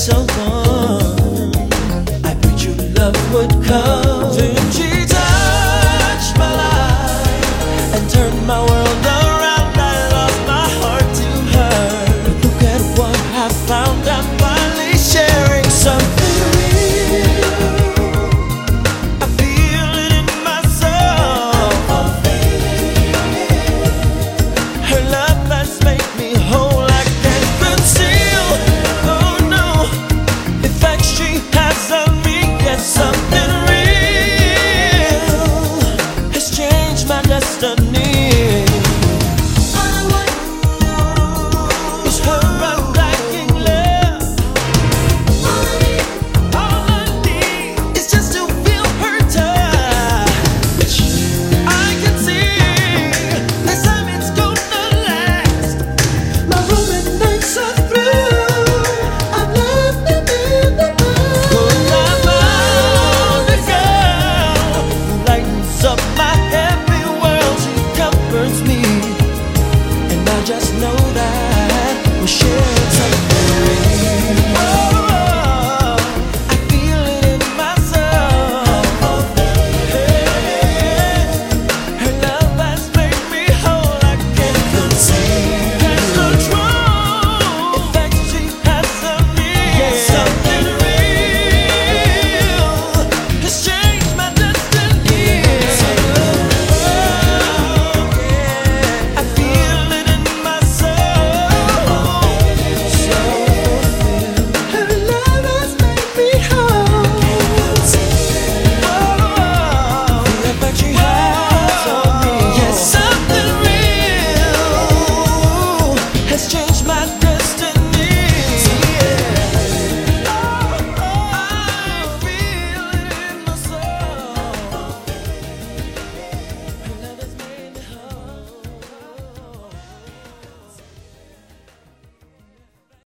someone I prayed your love would come. Then she touched my life and turned my world around. I lost my heart to her, but look at what I found. I'm finally sharing something real. I feel it in my soul. Her love has made me whole. I can't conceal. Oh no, the fact she has on me, yes, something real has changed my destiny. It's her undying love. All I need is just to feel her touch. I can see this time it's gonna last. My rooming nights are through. I've left them in the past. 'Cause I found a girl who lightens up my happy world. She comforts me, and I just know that we'll share